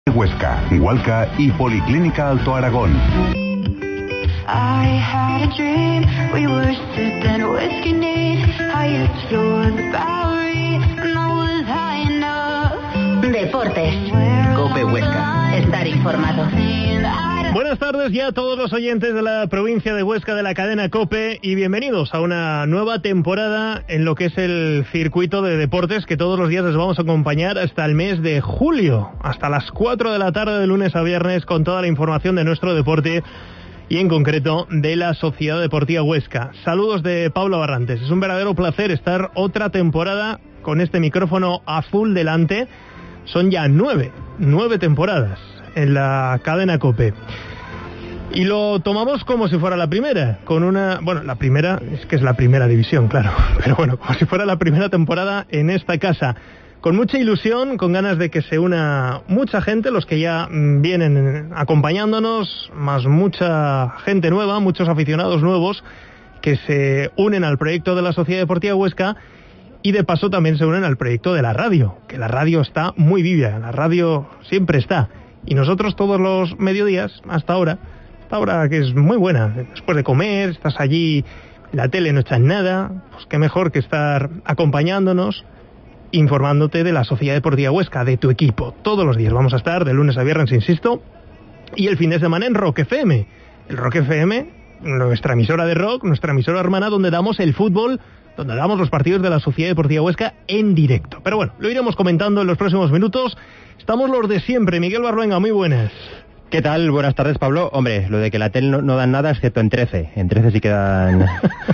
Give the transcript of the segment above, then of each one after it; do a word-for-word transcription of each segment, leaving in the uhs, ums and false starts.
Huesca, Igualca y Policlínica Alto Aragón. I had a dream, we were sipping whiskey neat, I explored the Bowery, and I was high enough. Deportes. COPE Huesca. Estar informado. Buenas tardes ya a todos los oyentes de la provincia de Huesca de la cadena COPE y bienvenidos a una nueva temporada en lo que es el circuito de deportes que todos los días les vamos a acompañar hasta el mes de julio, hasta las cuatro de la tarde de lunes a viernes con toda la información de nuestro deporte y en concreto de la Sociedad Deportiva Huesca. Saludos de Pablo Barrantes. Es un verdadero placer estar otra temporada con este micrófono a full delante. Son ya nueve, nueve temporadas en la cadena COPE. Y lo tomamos como si fuera la primera, con una... Bueno, la primera, es que es la primera división, claro. Pero bueno, como si fuera la primera temporada en esta casa. Con mucha ilusión, con ganas de que se una mucha gente, los que ya vienen acompañándonos, más mucha gente nueva, muchos aficionados nuevos que se unen al proyecto de la Sociedad Deportiva Huesca y de paso también se unen al proyecto de la radio, que la radio está muy viva, la radio siempre está. Y nosotros todos los mediodías, hasta ahora, hasta ahora que es muy buena, después de comer, estás allí, la tele no echa nada, pues qué mejor que estar acompañándonos, informándote de la Sociedad Deportiva Huesca, de tu equipo. Todos los días vamos a estar, de lunes a viernes, insisto, y el fin de semana en Rock F M. El Rock F M, nuestra emisora de rock, nuestra emisora hermana, donde damos el fútbol, donde damos los partidos de la Sociedad Deportiva Huesca en directo. Pero bueno, lo iremos comentando en los próximos minutos. Estamos los de siempre. Miguel Barruenga, muy buenas. ¿Qué tal? Buenas tardes, Pablo. Hombre, lo de que la tele no, no dan nada, excepto en trece. En trece sí quedan...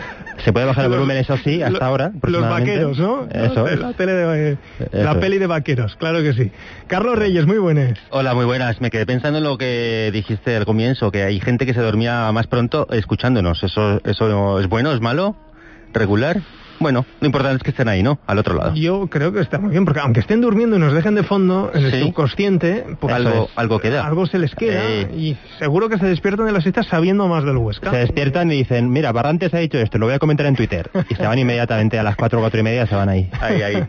Se puede bajar el volumen, eso sí, hasta ahora. Los vaqueros, ¿no? Eso es. La, tele de, la peli de vaqueros, claro que sí. Carlos Reyes, muy buenas. Hola, muy buenas. Me quedé pensando en lo que dijiste al comienzo, que hay gente que se dormía más pronto escuchándonos. ¿Eso, eso es bueno, es malo, regular? Bueno, lo importante es que estén ahí, ¿no? Al otro lado. Yo creo que está muy bien, porque aunque estén durmiendo y nos dejen de fondo, en el sí. subconsciente, pues algo, es, algo queda. Algo se les queda eh. y seguro que se despiertan de las siestas sabiendo más del Huesca. Se despiertan y dicen, mira, Barrantes ha dicho esto, lo voy a comentar en Twitter. Y se van inmediatamente a las cuatro, cuatro y media, se van ahí. Ahí, ahí.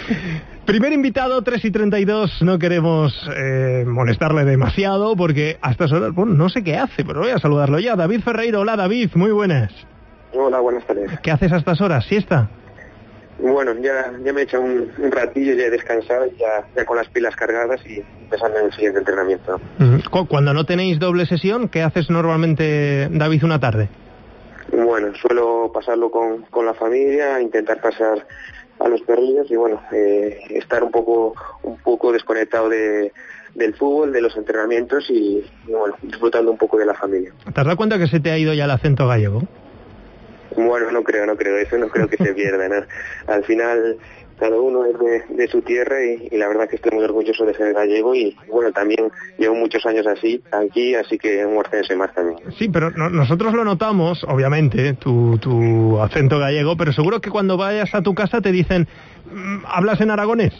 Primer invitado, tres y treinta y dos, no queremos eh, molestarle demasiado, porque a estas horas, bueno, no sé qué hace, pero voy a saludarlo ya. David Ferreiro, hola David, muy buenas. Hola, buenas tardes. ¿Qué haces a estas horas? ¿Siesta? Bueno, ya, ya me he hecho un, un ratillo, ya he descansado, ya, ya con las pilas cargadas y empezando en el siguiente entrenamiento. Uh-huh. Cuando no tenéis doble sesión, ¿qué haces normalmente, David, una tarde? Bueno, suelo pasarlo con, con la familia, intentar pasar a los perrillos y bueno, eh, estar un poco un poco desconectado de, del fútbol, de los entrenamientos y, y bueno, disfrutando un poco de la familia. ¿Te has dado cuenta que se te ha ido ya el acento gallego? Bueno, no creo, no creo, eso no creo que se pierda, ¿no? Al final, cada uno es de, de su tierra y, y la verdad que estoy muy orgulloso de ser gallego y, bueno, también llevo muchos años así, aquí, así que un huercense más también. Sí, pero no, nosotros lo notamos, obviamente, tu, tu acento gallego, pero seguro que cuando vayas a tu casa te dicen, ¿hablas en aragonés?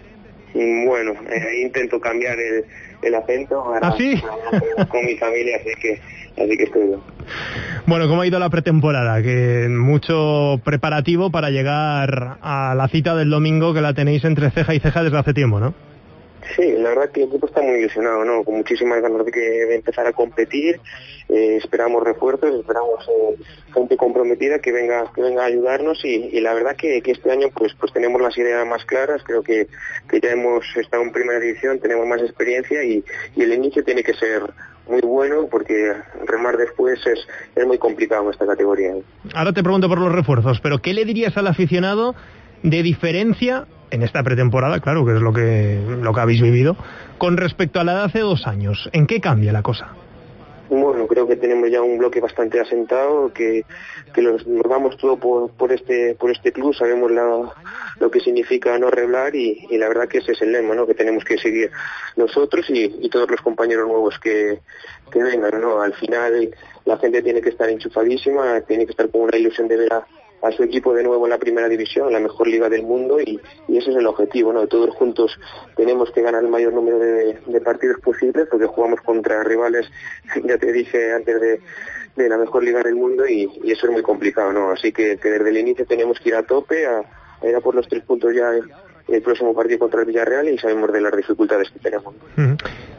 Bueno, eh, intento cambiar el, el acento ahora, ¿Ah, sí? con mi familia, así que así que estoy bien. Bueno, ¿cómo ha ido la pretemporada? Que mucho preparativo para llegar a la cita del domingo, que la tenéis entre ceja y ceja desde hace tiempo, ¿no? Sí, la verdad que el equipo está muy ilusionado, ¿no? Con muchísimas ganas de, que, de empezar a competir. Eh, esperamos refuerzos, esperamos eh, gente comprometida que venga que venga a ayudarnos y, y la verdad que, que este año pues pues tenemos las ideas más claras. Creo que, que ya hemos estado en primera división, tenemos más experiencia y, y el inicio tiene que ser muy bueno porque remar después es, es muy complicado en esta categoría. Ahora te pregunto por los refuerzos, pero ¿qué le dirías al aficionado de diferencia en esta pretemporada, claro, que es lo que lo que habéis vivido, con respecto a la de hace dos años? ¿En qué cambia la cosa? Bueno, creo que tenemos ya un bloque bastante asentado, que, que los, nos vamos todo por, por este por este club, sabemos la, lo que significa no arreglar y, y la verdad que ese es el lema, ¿no? Que tenemos que seguir nosotros y, y todos los compañeros nuevos que, que vengan, ¿no? Al final la gente tiene que estar enchufadísima, tiene que estar con una ilusión de ver a, a su equipo de nuevo en la primera división, la mejor liga del mundo y, y ese es el objetivo, ¿no? Todos juntos tenemos que ganar el mayor número de, de partidos posibles porque jugamos contra rivales, ya te dije antes, de, de la mejor liga del mundo y, y eso es muy complicado, ¿no? Así que, que desde el inicio tenemos que ir a tope, a, a ir a por los tres puntos ya el próximo partido contra el Villarreal y sabemos de las dificultades que tenemos.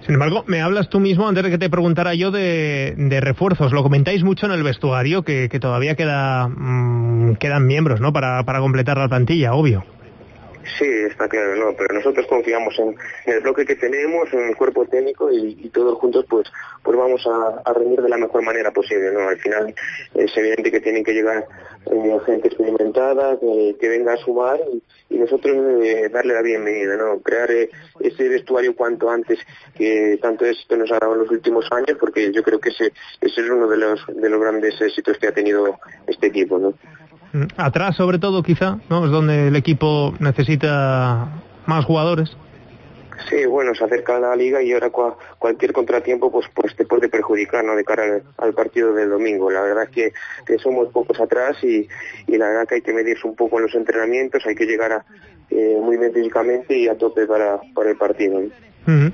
Sin embargo, me hablas tú mismo, antes de que te preguntara yo, de, de refuerzos. Lo comentáis mucho en el vestuario, que, que todavía queda, mmm, quedan miembros, ¿no?, para, para completar la plantilla, obvio. Sí, está claro, no, pero nosotros confiamos en, en el bloque que tenemos, en el cuerpo técnico y, y todos juntos pues pues vamos a, a rendir de la mejor manera posible, ¿no? Al final es evidente que tienen que llegar eh, gente experimentada, que, que venga a sumar y, y nosotros eh, darle la bienvenida, ¿no? Crear eh, ese vestuario cuanto antes, que tanto éxito nos ha dado en los últimos años, porque yo creo que ese, ese es uno de los, de los grandes éxitos que ha tenido este equipo, ¿no? Atrás, sobre todo, quizá, ¿no?, es donde el equipo necesita más jugadores. Sí, bueno, se acerca la liga y ahora cua, cualquier contratiempo pues pues te puede perjudicar, ¿no?, de cara al, al partido del domingo. La verdad es que, que somos pocos atrás y, y la verdad que hay que medirse un poco en los entrenamientos, hay que llegar a, eh, muy bien físicamente y a tope para, para el partido, ¿no? Uh-huh.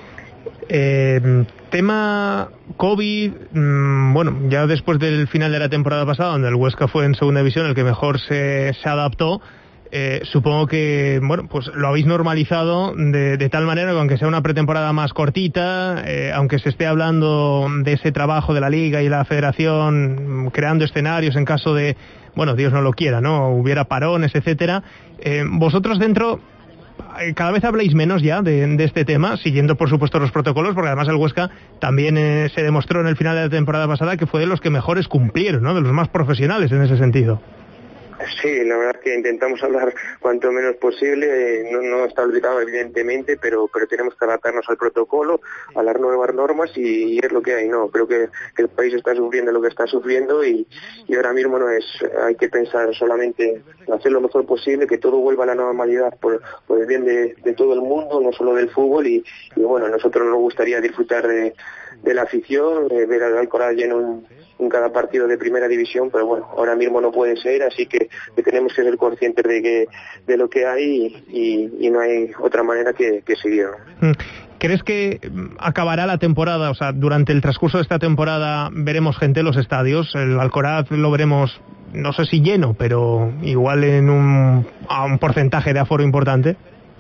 Eh, tema COVID, mmm, bueno, ya después del final de la temporada pasada, donde el Huesca fue en segunda división el que mejor se, se adaptó, eh, supongo que, bueno, pues lo habéis normalizado de, de tal manera que aunque sea una pretemporada más cortita, eh, aunque se esté hablando de ese trabajo de la Liga y la Federación, creando escenarios en caso de, bueno, Dios no lo quiera, ¿no?, hubiera parones, etcétera, eh, vosotros dentro cada vez habléis menos ya de, de este tema, siguiendo por supuesto los protocolos, porque además el Huesca también eh, se demostró en el final de la temporada pasada que fue de los que mejores cumplieron, ¿no?, de los más profesionales en ese sentido. Sí, la verdad es que intentamos hablar cuanto menos posible, eh, no, no está olvidado evidentemente, pero pero tenemos que adaptarnos al protocolo, a las nuevas normas y, y es lo que hay, ¿no? Creo que, que el país está sufriendo lo que está sufriendo y, y ahora mismo no es, hay que pensar solamente en hacer lo mejor posible, que todo vuelva a la normalidad por, por el bien de, de todo el mundo, no solo del fútbol y, y bueno, a nosotros nos gustaría disfrutar de, de la afición, de ver al Alcoraz lleno en en cada partido de primera división, pero bueno, ahora mismo no puede ser, así que, que tenemos que ser conscientes de que de lo que hay y, y no hay otra manera que, que seguir. ¿Crees que acabará la temporada, o sea, durante el transcurso de esta temporada veremos gente en los estadios? El Alcoraz lo veremos, no sé si lleno, pero igual en un, a un porcentaje de aforo importante.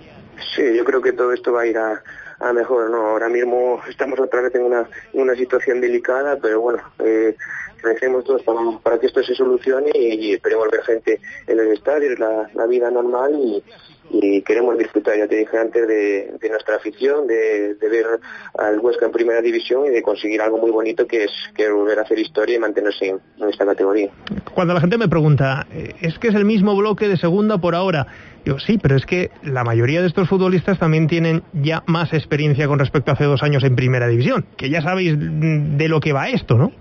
Sí, yo creo que todo esto va a ir a a mejor, ¿no? Ahora mismo estamos otra vez en una, en una situación delicada, pero bueno, eh, recemos todos para, para que esto se solucione y, y esperemos ver gente en los estadios, la, la vida normal y, y queremos disfrutar, ya te dije antes, de, de nuestra afición, de, de ver al Huesca en primera división y de conseguir algo muy bonito que es, que es volver a hacer historia y mantenerse en, en esta categoría. Cuando la gente me pregunta, ¿es que es el mismo bloque de segunda por ahora? Digo, sí, pero es que la mayoría de estos futbolistas también tienen ya más experiencia con respecto a hace dos años en primera división, que ya sabéis de lo que va esto, ¿no?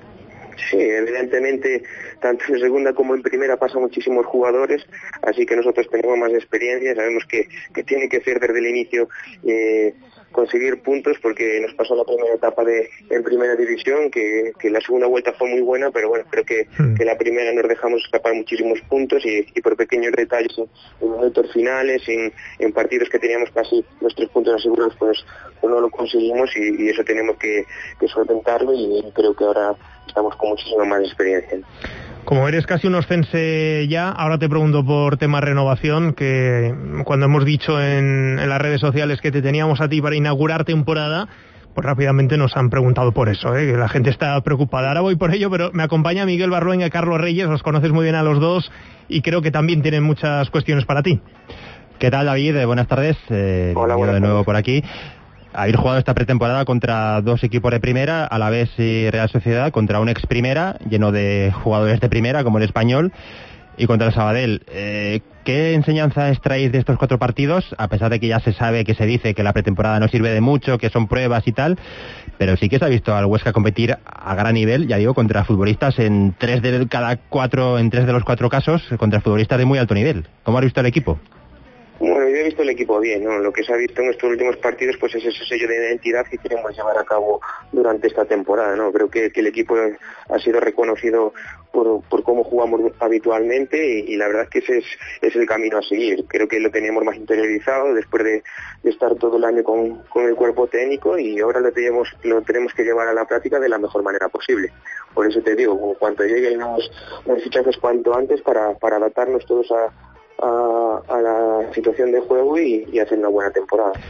Sí, evidentemente, tanto en segunda como en primera pasan muchísimos jugadores, así que nosotros tenemos más experiencia, sabemos que, que tiene que ser desde el inicio eh, conseguir puntos, porque nos pasó la primera etapa de en primera división, que, que la segunda vuelta fue muy buena, pero bueno, creo que, mm. que la primera nos dejamos escapar muchísimos puntos y, y por pequeños detalles en, en momentos finales, en, en partidos que teníamos casi los tres puntos asegurados, pues, pues no lo conseguimos y, y eso tenemos que, que solventarlo y creo que ahora estamos con muchísima más experiencia. Como eres casi un oscense ya, ahora te pregunto por tema renovación, que cuando hemos dicho en, en las redes sociales que te teníamos a ti para inaugurar temporada, pues rápidamente nos han preguntado por eso, ¿eh? Que la gente está preocupada. Ahora voy por ello, pero me acompaña Miguel Barrueña y Carlos Reyes, los conoces muy bien a los dos y creo que también tienen muchas cuestiones para ti. ¿Qué tal, David? Buenas tardes. Eh, Hola, buenas de nuevo tardes. por aquí. Habéis jugado esta pretemporada contra dos equipos de primera, Alavés y Real Sociedad, contra un ex primera, lleno de jugadores de primera, como el Español, y contra el Sabadell. Eh, ¿Qué enseñanza extraéis de estos cuatro partidos? A pesar de que ya se sabe, que se dice que la pretemporada no sirve de mucho, que son pruebas y tal, pero sí que se ha visto al Huesca competir a gran nivel, ya digo, contra futbolistas en tres de cada cuatro, en tres de los cuatro casos, contra futbolistas de muy alto nivel. ¿Cómo has visto el equipo? Bueno, yo he visto el equipo bien, ¿no? Lo que se ha visto en estos últimos partidos pues es ese sello de identidad que queremos llevar a cabo durante esta temporada, ¿no? Creo que, que el equipo ha sido reconocido por, por cómo jugamos habitualmente y, y la verdad es que ese es, es el camino a seguir. Creo que lo teníamos más interiorizado después de, de estar todo el año con, con el cuerpo técnico y ahora lo tenemos, lo tenemos que llevar a la práctica de la mejor manera posible. Por eso te digo, cuanto lleguen los, los fichajes cuanto antes para, para adaptarnos todos a A, a la situación de juego y, y hacer una buena temporada.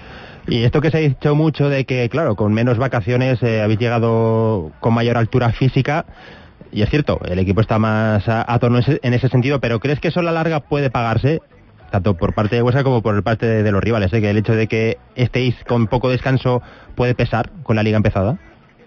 Y esto que se ha dicho mucho de que, claro, con menos vacaciones eh, habéis llegado con mayor altura física, y es cierto, el equipo está más a, a tono en ese sentido, pero ¿crees que eso a la larga puede pagarse? Tanto por parte de Huesca como por parte de, de los rivales, ¿eh? Que el hecho de que estéis con poco descanso puede pesar con la liga empezada.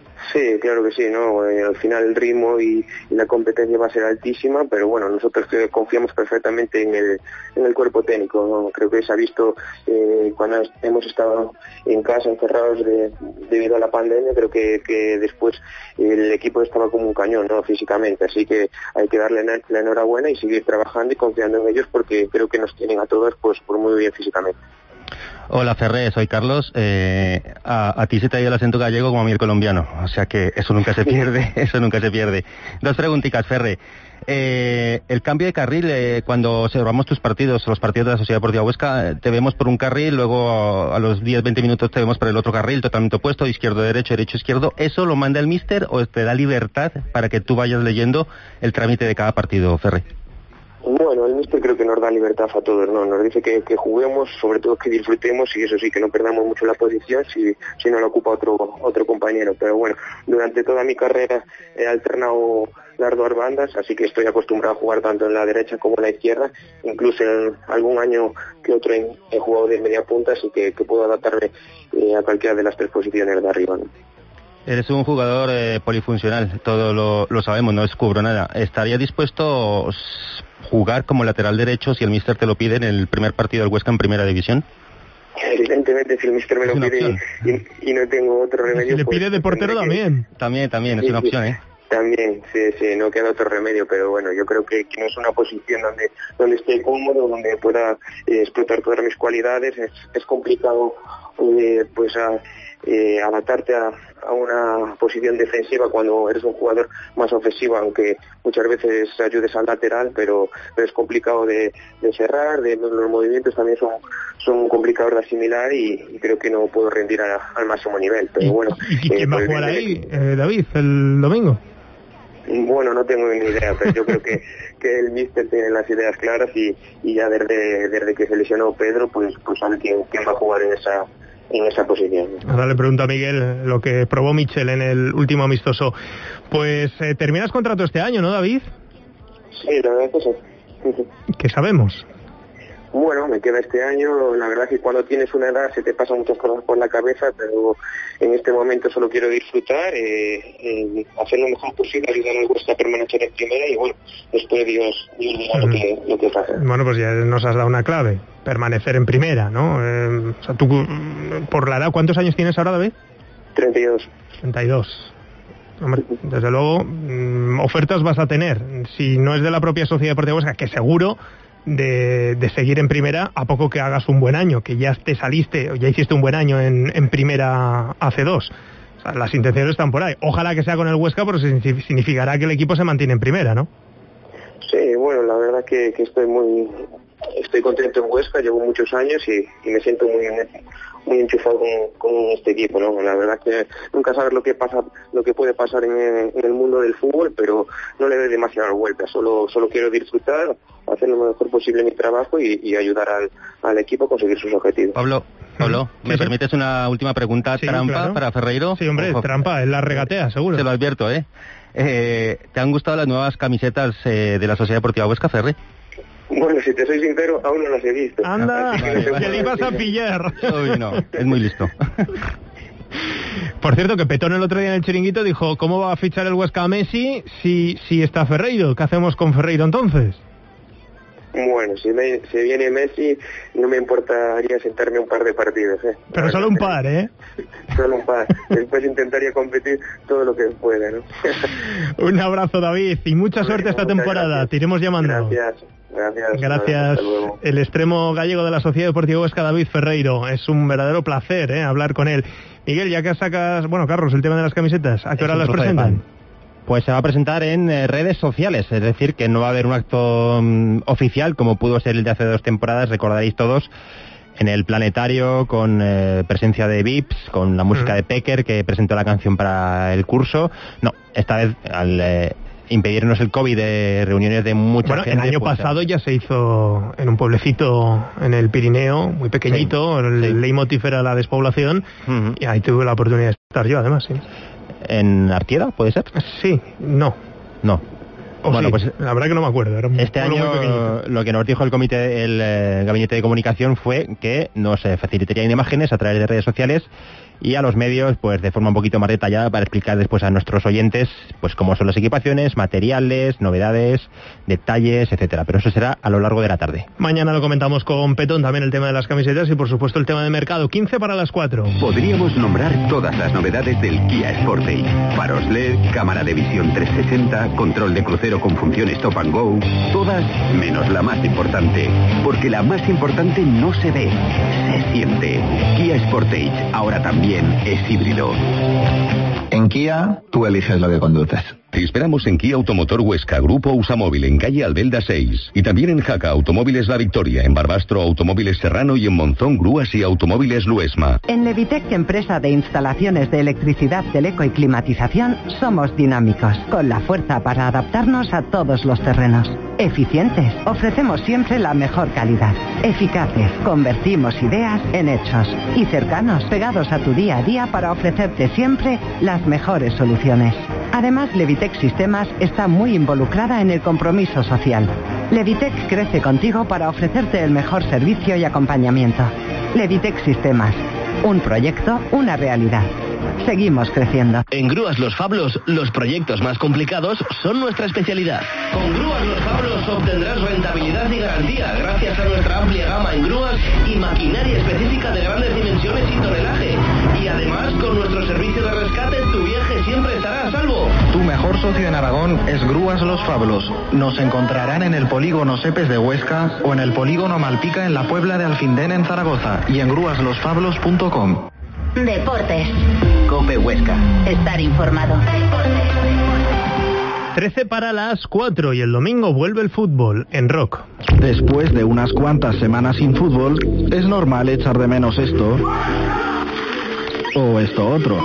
Sí, claro que sí, ¿no? Eh, al final el ritmo y, y la competencia va a ser altísima, pero bueno, nosotros que confiamos perfectamente en el, en el cuerpo técnico, ¿no? Creo que se ha visto eh, cuando hemos estado en casa encerrados de, debido a la pandemia, creo que, que después el equipo estaba como un cañón, ¿no? Físicamente, así que hay que darle la enhorabuena y seguir trabajando y confiando en ellos porque creo que nos tienen a todos pues por muy bien físicamente. Hola Ferré, soy Carlos. Eh, a, a ti se te ha ido el acento gallego como a mí el colombiano, o sea que eso nunca se pierde, eso nunca se pierde. Dos preguntitas, Ferré. Eh, el cambio de carril, eh, cuando observamos tus partidos, los partidos de la Sociedad Deportiva Huesca, te vemos por un carril, luego a los diez veinte minutos te vemos por el otro carril, totalmente opuesto, izquierdo-derecho, derecho-izquierdo. ¿Eso lo manda el míster o te da libertad para que tú vayas leyendo el trámite de cada partido, Ferré? Bueno, el míster creo que nos da libertad a todos, ¿no? Nos dice que, que juguemos, sobre todo que disfrutemos y eso sí, que no perdamos mucho la posición si, si no la ocupa otro otro compañero. Pero bueno, durante toda mi carrera he alternado las dos bandas, así que estoy acostumbrado a jugar tanto en la derecha como en la izquierda. Incluso en algún año que otro he, he jugado de media punta, así que, que puedo adaptarme eh, a cualquiera de las tres posiciones de arriba, ¿no? Eres un jugador eh, polifuncional, todo lo, lo sabemos, no descubro nada. ¿Estarías dispuesto a jugar como lateral derecho si el míster te lo pide en el primer partido del Huesca en Primera División? Evidentemente, si el míster me lo pide y, y no tengo otro remedio... Si le pide pues, de portero que... también. También, también, es sí, una opción, ¿eh? También, sí, sí, no queda otro remedio, pero bueno, yo creo que, que no es una posición donde donde esté cómodo, donde pueda eh, explotar todas mis cualidades. Es, es complicado eh, pues a, eh, adaptarte a, a una posición defensiva cuando eres un jugador más ofensivo, aunque muchas veces ayudes al lateral, pero, pero es complicado de, de cerrar, de, los movimientos también son, son complicados de asimilar y, y creo que no puedo rendir a, al máximo nivel, pero bueno. ¿Y quién eh, va a jugar ahí, eh, David, el domingo? Bueno, no tengo ni idea, pero yo creo que, que el míster tiene las ideas claras y, y ya desde, desde que se lesionó Pedro, pues, pues sabe quién, quién va a jugar en esa en esa posición. Ahora le pregunto a Miguel lo que probó Michel en el último amistoso. Pues eh, terminas contrato este año, ¿no, David? Sí, la verdad que sí. ¿Qué sabemos? Bueno, me queda este año. La verdad que cuando tienes una edad se te pasan muchas cosas por la cabeza, pero en este momento solo quiero disfrutar, eh, eh, hacer lo mejor posible, ayudar al Huesca a permanecer en primera y bueno, después Dios, Dios dirá lo que, lo que pasa. Bueno, pues ya nos has dado una clave, permanecer en primera, ¿no? Eh, o sea, tú, por la edad, ¿cuántos años tienes ahora, David? treinta y dos. treinta y dos. Hombre, desde luego, mmm, ofertas vas a tener. Si no es de la propia Sociedad Deportiva Huesca, que seguro... De, de seguir en primera a poco que hagas un buen año, que ya te saliste o ya hiciste un buen año en, en primera A C dos. O sea, las intenciones están por ahí. Ojalá que sea con el Huesca, pero significará que el equipo se mantiene en primera, ¿no? Sí, bueno, la verdad que, que estoy muy estoy contento en Huesca, llevo muchos años y, y me siento muy muy enchufado con, con este equipo, ¿no? La verdad que nunca sabes lo que pasa, lo que puede pasar en, en el mundo del fútbol, pero no le doy demasiadas vueltas, solo solo quiero disfrutar, hacer lo mejor posible mi trabajo y, y ayudar al, al equipo a conseguir sus objetivos. Pablo, Pablo, ¿me sí, permites una última pregunta sí, trampa claro. para Ferreiro? Sí, hombre, Ojo. trampa, él la regatea, seguro. Se lo advierto, ¿eh? eh ¿Te han gustado las nuevas camisetas eh, de la Sociedad Deportiva Huesca, Ferre? Bueno, si te soy sincero, aún no las he visto. Anda, que, no que le ibas a pillar. Uy, no, es muy listo. Por cierto, que Petón el otro día en el chiringuito dijo, ¿cómo va a fichar el Huesca a Messi si, si está Ferreiro? ¿Qué hacemos con Ferreiro entonces? Bueno, si, me, si viene Messi, no me importaría sentarme un par de partidos, ¿eh? Pero bueno, solo un par, ¿eh? Solo un par. Después intentaría competir todo lo que pueda, ¿no? Un abrazo, David, y mucha suerte bueno, esta temporada. Gracias. Te iremos llamando. Gracias. Gracias. Gracias. El extremo gallego de la Sociedad Deportiva Huesca, David Ferreiro. Es un verdadero placer, ¿eh? Hablar con él. Miguel, ya que sacas, bueno, Carlos, el tema de las camisetas, ¿a qué hora las presentan? Pues se va a presentar en eh, redes sociales, es decir, que no va a haber un acto um, oficial como pudo ser el de hace dos temporadas, recordaréis todos, en el Planetario con eh, presencia de Vips, con la música uh-huh. de Pecker que presentó la canción para el curso. No, esta vez al eh, impedirnos el COVID de reuniones de mucha bueno, gente. Bueno, el año pues, pasado ya se hizo en un pueblecito en el Pirineo, muy pequeñito, sí, el sí. leitmotiv era la despoblación, uh-huh. y ahí tuve la oportunidad de estar yo, además, sí. ¿En Artieda, puede ser? Sí, no. No. O bueno, sí, pues la verdad que no me acuerdo. Era este año lo que nos dijo el comité, el eh, gabinete de comunicación fue que nos eh, facilitarían imágenes a través de redes sociales y a los medios, pues de forma un poquito más detallada para explicar después a nuestros oyentes, pues cómo son las equipaciones, materiales, novedades, detalles, etcétera. Pero eso será a lo largo de la tarde. Mañana lo comentamos con Petón, también el tema de las camisetas y por supuesto el tema de mercado. quince para las cuatro. Podríamos nombrar todas las novedades del Kia Sportage. Faros L E D, cámara de visión trescientos sesenta, control de crucero con función Stop and Go. Todas menos la más importante. Porque la más importante no se ve, se siente. Kia Sportage, ahora también es híbrido. En Kia, tú eliges lo que conduces. Te esperamos en Kia Automotor Huesca, Grupo Usamóvil, en calle Albelda seis. Y también en Jaca, Automóviles La Victoria, en Barbastro, Automóviles Serrano y en Monzón, Grúas y Automóviles Luesma. En Levitec, empresa de instalaciones de electricidad, teleco y climatización, somos dinámicos, con la fuerza para adaptarnos a todos los terrenos. Eficientes, ofrecemos siempre la mejor calidad. Eficaces, convertimos ideas en hechos. Y cercanos, pegados a tu día a día para ofrecerte siempre las mejores soluciones. Además, Levitec Sistemas está muy involucrada en el compromiso social. Levitec crece contigo para ofrecerte el mejor servicio y acompañamiento. Levitec Sistemas, un proyecto, una realidad. Seguimos creciendo. En Grúas Los Fablos, los proyectos más complicados son nuestra especialidad. Con Grúas Los Fablos obtendrás rentabilidad y garantía gracias a nuestra amplia gama en grúas y maquinaria específica de grandes dimensiones y tonelaje. Y además, con nuestro servicio de rescate, tu viaje siempre estará a salvo. Tu mejor socio en Aragón es Grúas Los Fablos. Nos encontrarán en el polígono Sepes de Huesca o en el polígono Malpica en la Puebla de Alfindén en Zaragoza y en grúas los fablos punto com. Deportes. Cope Huesca. Estar informado. trece para las cuatro y el domingo vuelve el fútbol en Rock. Después de unas cuantas semanas sin fútbol, es normal echar de menos esto o esto otro.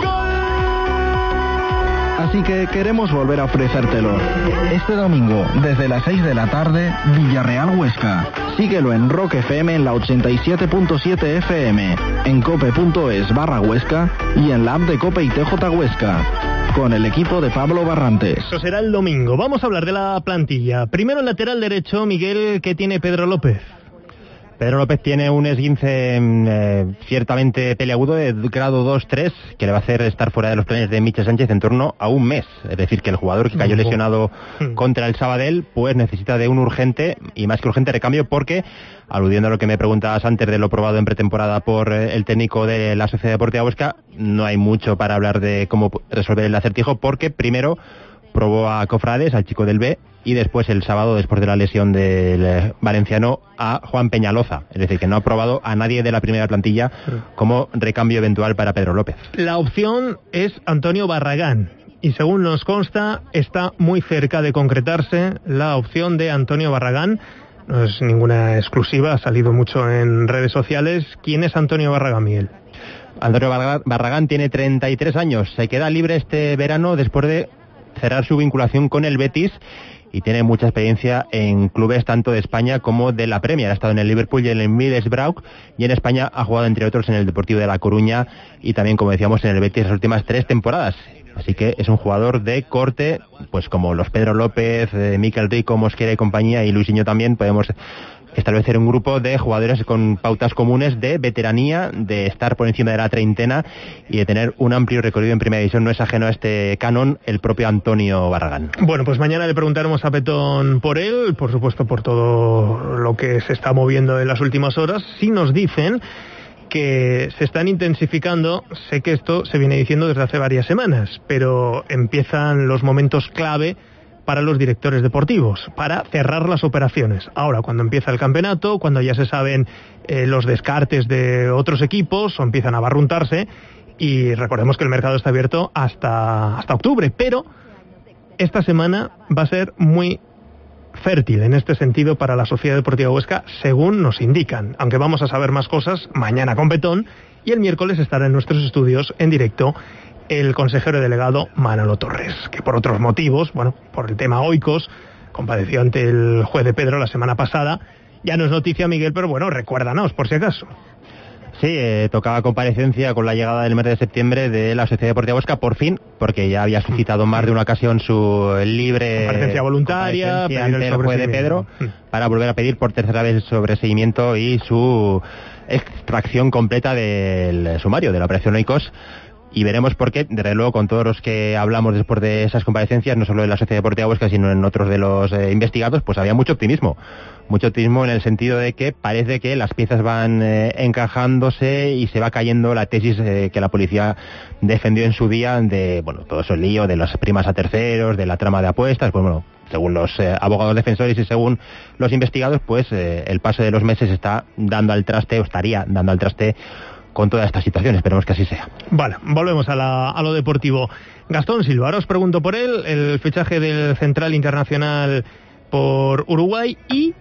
Así que queremos volver a ofrecértelo. Este domingo, desde las seis de la tarde, Villarreal Huesca. Síguelo en Rock F M en la ochenta y siete punto siete F M, en cope.es barra Huesca y en la app de Cope y T J Huesca. Con el equipo de Pablo Barrantes. Eso será el domingo. Vamos a hablar de la plantilla. Primero el lateral derecho, Miguel, ¿qué tiene Pedro López? Pedro López tiene un esguince eh, ciertamente peliagudo de grado dos tres que le va a hacer estar fuera de los planes de Michel Sánchez en torno a un mes. Es decir, que el jugador que cayó lesionado contra el Sabadell pues necesita de un urgente y más que urgente recambio porque, aludiendo a lo que me preguntabas antes de lo probado en pretemporada por eh, el técnico de la Sociedad Deportiva Huesca, no hay mucho para hablar de cómo resolver el acertijo porque primero probó a Cofrades, al chico del B, y después el sábado, después de la lesión del valenciano, a Juan Peñaloza. Es decir, que no ha probado a nadie de la primera plantilla como recambio eventual para Pedro López. La opción es Antonio Barragán. Y según nos consta, está muy cerca de concretarse la opción de Antonio Barragán. No es ninguna exclusiva, ha salido mucho en redes sociales. ¿Quién es Antonio Barragán, Miguel? Antonio Barragán tiene treinta y tres años. Se queda libre este verano después de cerrar su vinculación con el Betis y tiene mucha experiencia en clubes tanto de España como de la Premier. Ha estado en el Liverpool y en el Middlesbrough y en España ha jugado entre otros en el Deportivo de La Coruña y también, como decíamos, en el Betis las últimas tres temporadas. Así que es un jugador de corte, pues como los Pedro López, eh, Mikel Rico, Mosquera y compañía y Luisinho también. Podemos establecer un grupo de jugadores con pautas comunes de veteranía, de estar por encima de la treintena y de tener un amplio recorrido en primera división. No es ajeno a este canon el propio Antonio Barragán. Bueno, pues mañana le preguntaremos a Petón por él, por supuesto por todo lo que se está moviendo en las últimas horas. Si nos dicen que se están intensificando, sé que esto se viene diciendo desde hace varias semanas, pero empiezan los momentos clave para los directores deportivos, para cerrar las operaciones. Ahora, cuando empieza el campeonato, cuando ya se saben eh, los descartes de otros equipos, o empiezan a barruntarse, y recordemos que el mercado está abierto hasta, hasta octubre, pero esta semana va a ser muy fértil en este sentido para la Sociedad Deportiva Huesca, según nos indican, aunque vamos a saber más cosas mañana con Petón, y el miércoles estará en nuestros estudios en directo el consejero delegado Manolo Torres, que por otros motivos, bueno, por el tema Oikos, compareció ante el juez de Pedro la semana pasada. Ya no es noticia, Miguel, pero bueno, recuérdanos, por si acaso. Sí, eh, tocaba comparecencia con la llegada del mes de septiembre de la Sociedad Deportiva Huesca, por fin, porque ya había suscitado más de una ocasión su libre comparecencia voluntaria comparecencia ante el juez de Pedro, para volver a pedir por tercera vez el sobreseimiento y su extracción completa del sumario de la operación Oikos. Y veremos por qué, desde luego, con todos los que hablamos después de esas comparecencias, no solo en la Sociedad Deportiva Huesca, sino en otros de los eh, investigados, pues había mucho optimismo. Mucho optimismo en el sentido de que parece que las piezas van eh, encajándose y se va cayendo la tesis eh, que la policía defendió en su día de, bueno, todo ese lío de las primas a terceros, de la trama de apuestas, pues bueno, según los eh, abogados defensores y según los investigados, pues eh, el paso de los meses está dando al traste, o estaría dando al traste con toda esta situación. Esperemos que así sea. Vale, volvemos a, la, a lo deportivo. Gastón Silva, ahora os pregunto por él, el fichaje del central internacional por Uruguay, y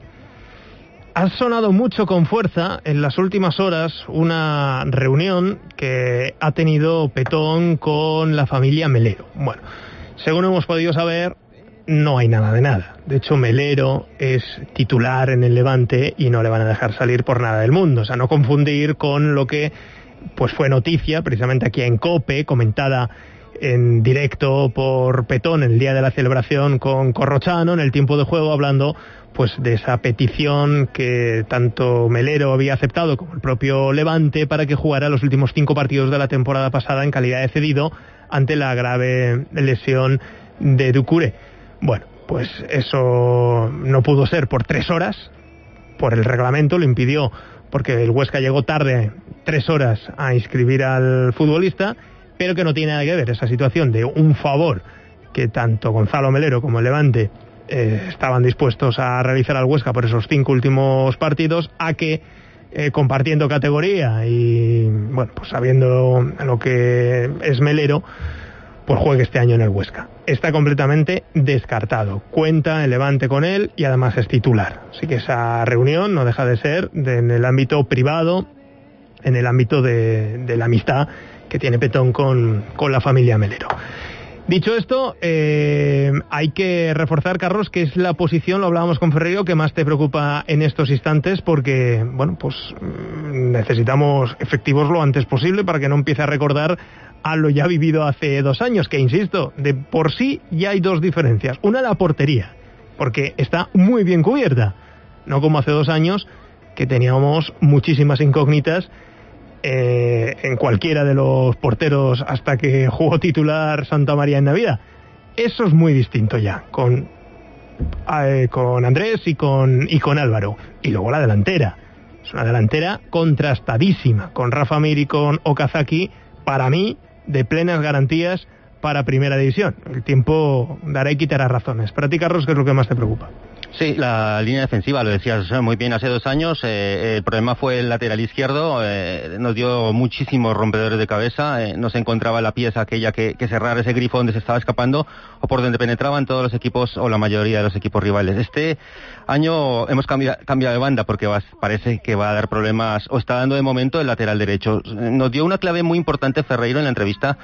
ha sonado mucho con fuerza en las últimas horas una reunión que ha tenido Petón con la familia Melero. Bueno, según hemos podido saber, no hay nada de nada. De hecho, Melero es titular en el Levante y no le van a dejar salir por nada del mundo. O sea, no confundir con lo que pues fue noticia precisamente aquí en COPE, comentada en directo por Petón el día de la celebración con Corrochano en el tiempo de juego, hablando pues de esa petición que tanto Melero había aceptado como el propio Levante para que jugara los últimos cinco partidos de la temporada pasada en calidad de cedido ante la grave lesión de Doucouré. Bueno, pues eso no pudo ser por tres horas, por el reglamento lo impidió, porque el Huesca llegó tarde tres horas a inscribir al futbolista, pero que no tiene nada que ver esa situación de un favor que tanto Gonzalo Melero como el Levante eh, estaban dispuestos a realizar al Huesca por esos cinco últimos partidos, a que eh, compartiendo categoría y bueno, pues sabiendo lo que es Melero, pues juegue este año en el Huesca. Está completamente descartado. Cuenta el Levante con él y además es titular. Así que esa reunión no deja de ser de, en el ámbito privado, en el ámbito de, de la amistad que tiene Petón con, con la familia Melero. Dicho esto, eh, hay que reforzar, Carlos, que es la posición, lo hablábamos con Ferreiro, que más te preocupa en estos instantes, porque, bueno, pues necesitamos efectivos lo antes posible para que no empiece a recordar a lo ya vivido hace dos años, que insisto, de por sí ya hay dos diferencias. Una, la portería, porque está muy bien cubierta, no como hace dos años, que teníamos muchísimas incógnitas eh, en cualquiera de los porteros hasta que jugó titular Santa María en Navidad. Eso es muy distinto ya, con, eh, con Andrés y con, y con Álvaro. Y luego la delantera, es una delantera contrastadísima, con Rafa Mir y con Okazaki, para mí, de plenas garantías para Primera División. El tiempo dará y quitará razones. Para ti, Carlos, ¿qué es lo que más te preocupa? Sí, la línea defensiva, lo decías muy bien hace dos años, eh, el problema fue el lateral izquierdo, eh, nos dio muchísimos rompedores de cabeza, eh, no se encontraba la pieza aquella que, que cerrara ese grifo donde se estaba escapando o por donde penetraban todos los equipos o la mayoría de los equipos rivales. Este año hemos cambiado, cambiado de banda porque va, parece que va a dar problemas, o está dando de momento el lateral derecho. Nos dio una clave muy importante Ferreiro en la entrevista,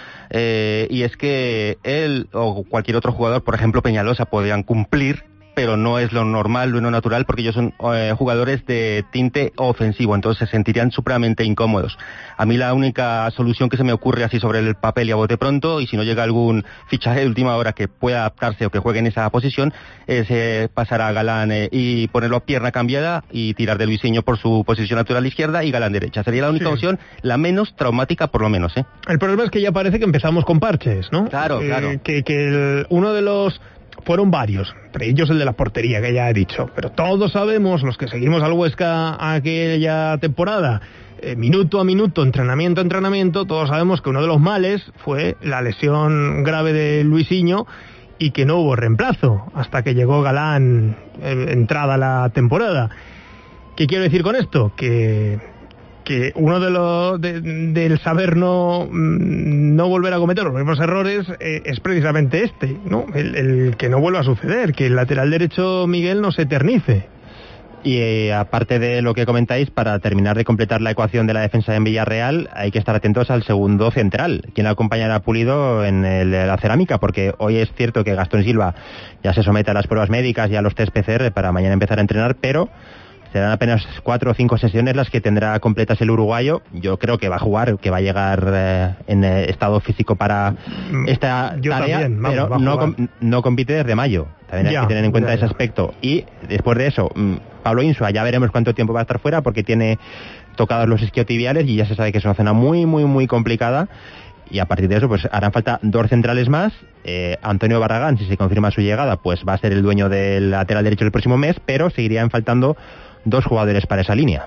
eh, y es que él o cualquier otro jugador, por ejemplo Peñalosa, podían cumplir, pero no es lo normal, lo no natural, porque ellos son eh, jugadores de tinte ofensivo, entonces se sentirían supremamente incómodos. A mí la única solución que se me ocurre así sobre el papel y a bote pronto, y si no llega algún fichaje de última hora que pueda adaptarse o que juegue en esa posición, es eh, pasar a Galán eh, y ponerlo a pierna cambiada y tirar de Luisinho por su posición natural izquierda y Galán derecha. Sería la única sí. opción, la menos traumática por lo menos. ¿eh? El problema es que ya parece que empezamos con parches, ¿no? Claro, eh, claro. Que, que el, uno de los... Fueron varios, entre ellos el de la portería, que ya he dicho. Pero todos sabemos, los que seguimos al Huesca aquella temporada, eh, minuto a minuto, entrenamiento a entrenamiento, todos sabemos que uno de los males fue la lesión grave de Luisinho y que no hubo reemplazo hasta que llegó Galán eh, entrada la temporada. ¿Qué quiero decir con esto? Que... que uno de los de, del saber no no volver a cometer los mismos errores eh, es precisamente este, ¿no? El, el que no vuelva a suceder, que el lateral derecho Miguel no se eternice. Y eh, aparte de lo que comentáis, para terminar de completar la ecuación de la defensa en Villarreal, hay que estar atentos al segundo central, quien acompañará a Pulido en el, la cerámica, porque hoy es cierto que Gastón Silva ya se somete a las pruebas médicas y a los test P C R para mañana empezar a entrenar, pero serán apenas cuatro o cinco sesiones las que tendrá completas el uruguayo. Yo creo que va a jugar, que va a llegar eh, en eh, estado físico para esta Yo tarea, también, vamos, pero va a no, jugar. com- no compite desde mayo. También hay Ya, que tener en cuenta ya, ese ya. aspecto. Y después de eso, mmm, Pablo Insua, ya veremos cuánto tiempo va a estar fuera, porque tiene tocados los isquiotibiales y ya se sabe que es una zona muy, muy, muy complicada. Y a partir de eso, pues harán falta dos centrales más. Eh, Antonio Barragán, si se confirma su llegada, pues va a ser el dueño del lateral derecho el próximo mes, pero seguirían faltando dos jugadores para esa línea.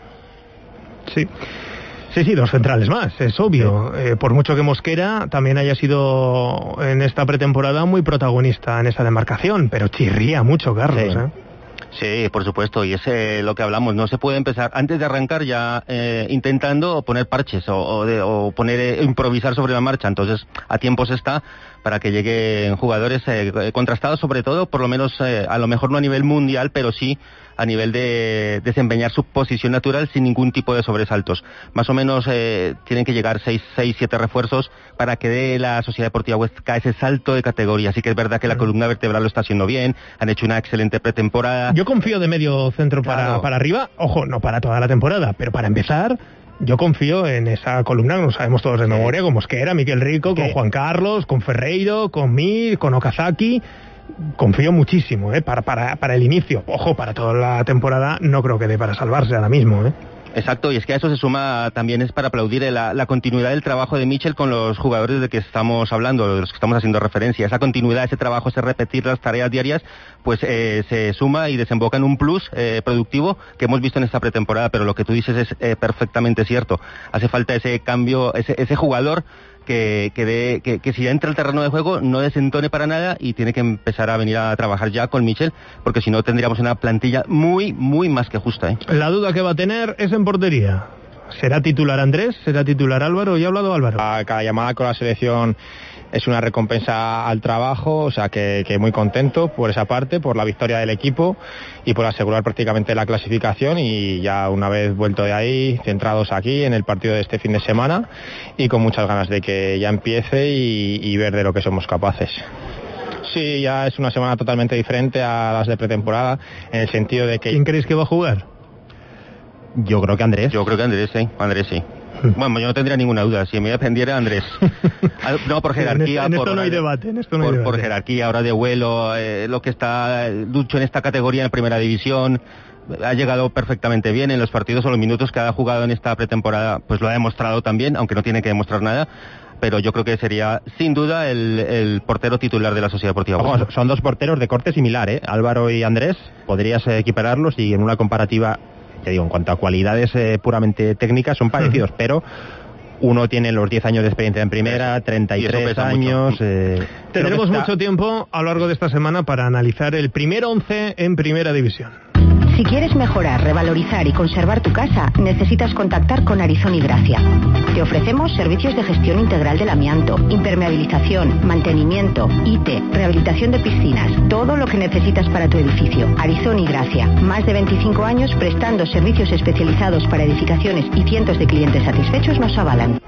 Sí. Sí, sí, dos centrales más, es obvio. Sí. Eh, por mucho que Mosquera también haya sido en esta pretemporada muy protagonista en esa demarcación, pero chirría mucho, Carlos, Sí. ¿eh? Sí, por supuesto, y es eh, lo que hablamos, no se puede empezar antes de arrancar ya eh, intentando poner parches o, o, de, o poner eh, improvisar sobre la marcha, entonces a tiempo se está para que lleguen jugadores eh, contrastados, sobre todo, por lo menos eh, a lo mejor no a nivel mundial, pero sí a nivel de desempeñar su posición natural sin ningún tipo de sobresaltos. Más o menos eh, tienen que llegar seis, seis, siete refuerzos para que dé la Sociedad Deportiva Huesca ese salto de categoría. Así que es verdad que la columna vertebral lo está haciendo bien, han hecho una excelente pretemporada. Yo confío de medio centro para, Claro. para arriba, ojo, no para toda la temporada, pero para empezar, yo confío en esa columna, lo sabemos todos de memoria, con Mosquera, Miquel Rico, con Juan Carlos, con Ferreiro, con Mir, con Okazaki. Confío muchísimo, ¿eh? Para, para, para el inicio. Ojo, para toda la temporada no creo que dé para salvarse ahora mismo, ¿eh? Exacto, y es que a eso se suma también es para aplaudir la, la continuidad del trabajo de Michel con los jugadores de que estamos hablando, de los que estamos haciendo referencia. Esa continuidad, ese trabajo, ese repetir las tareas diarias, pues eh, se suma y desemboca en un plus eh, productivo que hemos visto en esta pretemporada, pero lo que tú dices es eh, perfectamente cierto. Hace falta ese cambio, ese, ese jugador que, que, de, que, que si entra al terreno de juego no desentone para nada y tiene que empezar a venir a trabajar ya con Michel, porque si no tendríamos una plantilla muy, muy más que justa, ¿eh? La duda que va a tener es en portería. ¿Será titular Andrés? ¿Será titular Álvaro? ¿Ya ha hablado Álvaro? A cada llamada con la selección es una recompensa al trabajo, o sea que, que muy contento por esa parte, por la victoria del equipo y por asegurar prácticamente la clasificación, y ya una vez vuelto de ahí, centrados aquí en el partido de este fin de semana y con muchas ganas de que ya empiece y, y ver de lo que somos capaces. Sí, ya es una semana totalmente diferente a las de pretemporada, en el sentido de que... ¿Quién creéis que va a jugar? Yo creo que Andrés. Yo creo que Andrés, sí, Andrés sí. Bueno, yo no tendría ninguna duda, si me dependiera Andrés. No, por jerarquía, en esto, en esto por, no hay debate, en esto no hay por, debate. por jerarquía, ahora de vuelo, eh, lo que está Lucho en esta categoría en primera división, ha llegado perfectamente bien en los partidos o los minutos que ha jugado en esta pretemporada, pues lo ha demostrado también, aunque no tiene que demostrar nada. Pero yo creo que sería, sin duda, el, el portero titular de la Sociedad Deportiva Huesca. Ojo, son dos porteros de corte similar, ¿eh? Álvaro y Andrés, podrías eh, equipararlos y en una comparativa, te digo, en cuanto a cualidades eh, puramente técnicas son parecidos, pero uno tiene los diez años de experiencia en primera, treinta y tres años... Eh, Tendremos está... mucho tiempo a lo largo de esta semana para analizar el primer once en primera división. Si quieres mejorar, revalorizar y conservar tu casa, necesitas contactar con Arizón y Gracia. Te ofrecemos servicios de gestión integral del amianto, impermeabilización, mantenimiento, I T, rehabilitación de piscinas, todo lo que necesitas para tu edificio. Arizón y Gracia, más de veinticinco años prestando servicios especializados para edificaciones y cientos de clientes satisfechos nos avalan.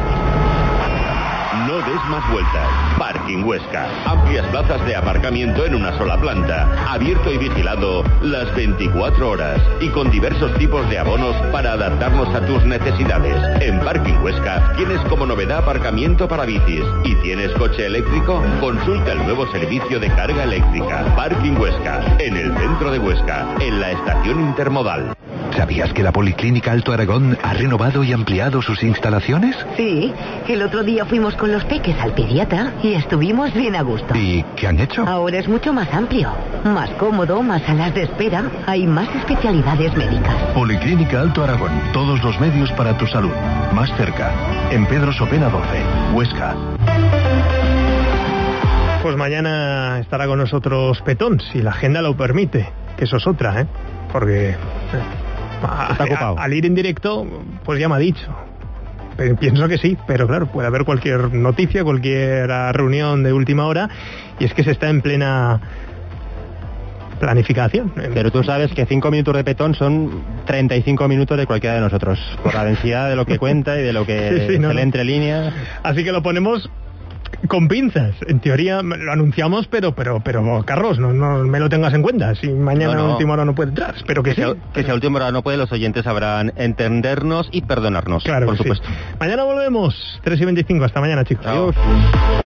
No des más vueltas. Parking Huesca. Amplias plazas de aparcamiento en una sola planta. Abierto y vigilado las veinticuatro horas. Y con diversos tipos de abonos para adaptarnos a tus necesidades. En Parking Huesca tienes como novedad aparcamiento para bicis. ¿Y tienes coche eléctrico? Consulta el nuevo servicio de carga eléctrica. Parking Huesca. En el centro de Huesca. En la estación intermodal. ¿Sabías que la Policlínica Alto Aragón ha renovado y ampliado sus instalaciones? Sí, el otro día fuimos con los peques al pediatra y estuvimos bien a gusto. ¿Y qué han hecho? Ahora es mucho más amplio, más cómodo, más salas de espera, hay más especialidades médicas. Policlínica Alto Aragón, todos los medios para tu salud. Más cerca, en Pedro Sopena doce, Huesca. Pues mañana estará con nosotros Petón, si la agenda lo permite, que eso es otra, ¿eh? Porque... Eh, a, a, al ir en directo, pues ya me ha dicho. Pero pienso que sí, pero claro, puede haber cualquier noticia, cualquier reunión de última hora, y es que se está en plena planificación. Pero tú sabes que cinco minutos de petón son treinta y cinco minutos de cualquiera de nosotros, por la densidad de lo que cuenta y de lo que sí, sí, se no, lee no. entre líneas. Así que lo ponemos con pinzas. En teoría lo anunciamos, pero pero pero Carlos, no, no me lo tengas en cuenta. Si mañana No, no. a última hora no puede entrar, espero que, Que, sí. sea, que si a última hora no puede, los oyentes sabrán entendernos y perdonarnos, Claro por que sí. supuesto. Mañana volvemos, tres y veinticinco. Hasta mañana, chicos. Chao. Adiós.